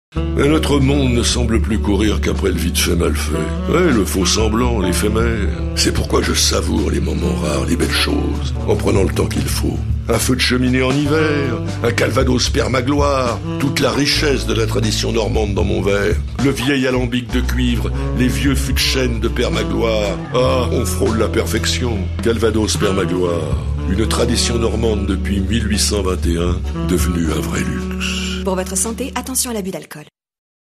Mais notre monde ne semble plus courir qu'après le vite fait mal fait. Ouais, le faux semblant, l'éphémère. C'est pourquoi je savoure les moments rares, les belles choses, en prenant le temps qu'il faut. Un feu de cheminée en hiver, un calvados perd ma gloire, toute la richesse de la tradition normande dans mon verre, le vieil alambic de cuivre, les vieux fûts de chêne de père Magloire. Ah, on frôle la perfection, calvados perd ma gloire, une tradition normande depuis 1821, devenue un vrai luxe. Pour votre santé, attention à l'abus d'alcool.